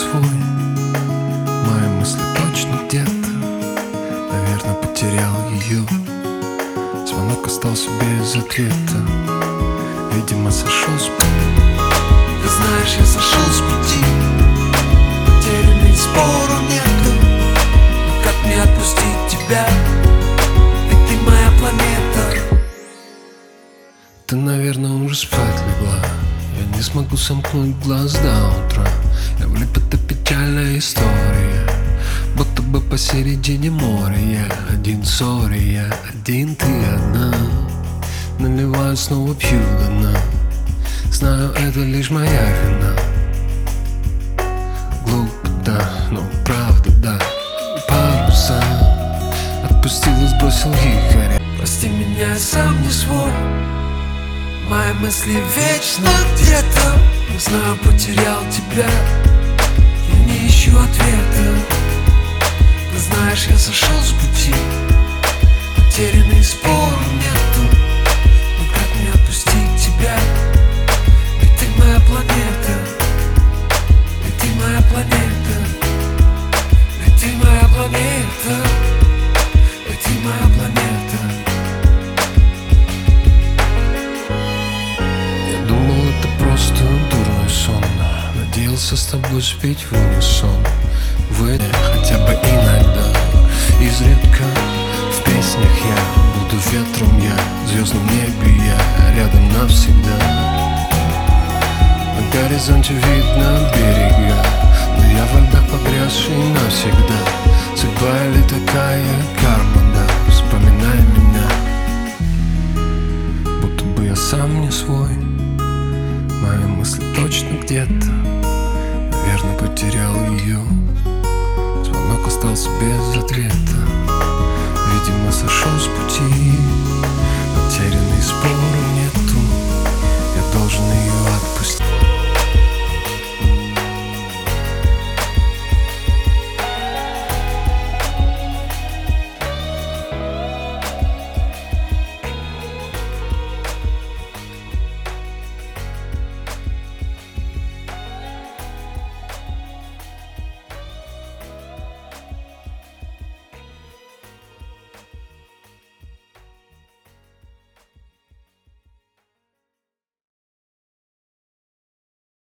свой. Мои мысли точно где-то, наверное, потерял ее. Звонок остался без ответа, видимо, сошел с пути. Ты знаешь, я сошел с пути, потерянный, спору нету. Но как мне отпустить тебя? Ведь ты моя планета. Ты, наверное, уже спать легла. Я не смогу сомкнуть глаз до утра. Я влип, это печальная история, будто бы посередине моря. Я один, сори, я один, ты одна. Наливаю, снова пью до дна. Знаю, это лишь моя вина. Глупо, да, но правда, да. Паруса отпустил и сбросил якоря. Прости меня, я сам не свой. Мои мысли вечно где-то. Не знаю, потерял тебя, я не ищу ответа. Ты знаешь, я сошел с пути, потерянный, спору нету. Но как мне отпустить тебя? Ведь ты моя планета. Ведь ты моя планета. Ведь ты моя планета. Ведь ты моя планета. Я думал, это просто дурной сон. Надеялся с тобой спеть в унисон. Хотя бы иногда, изредка в песнях я буду ветром, я в звездном небе, я рядом навсегда. На горизонте видно берега, но я во льдах погрязший навсегда. Судьба или такая карма, да, вспоминай меня, будто бы я сам не свой. Мои мысли точно где-то, наверное, потерял ее. Звонок остался без ответа, видимо, сошел с пути. Потерянный, спору нету, я должен ее отпустить.